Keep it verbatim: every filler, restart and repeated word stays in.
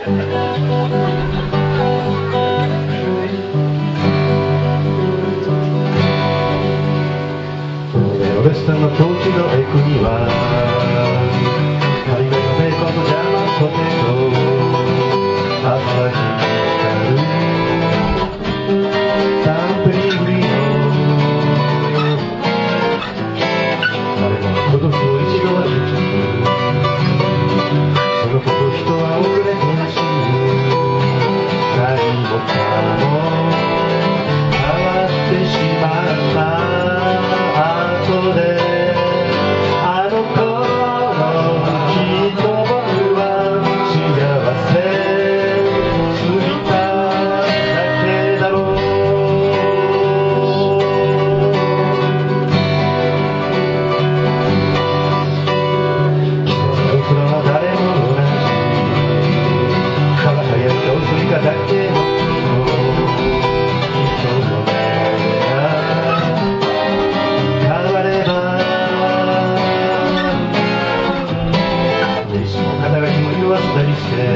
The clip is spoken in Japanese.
お弟子さんの境地のエクには海外のベーコンとジャーマンポテト朝日光るサンプリングリーの誰もが孤独を一度はできるそのこと人は遅れて走る何もかも変わってしまった後であの頃きっと僕は幸せすぎただけだろう僕らは誰も同じ輝いた薄いかだけの人の肩書きも言わせたりして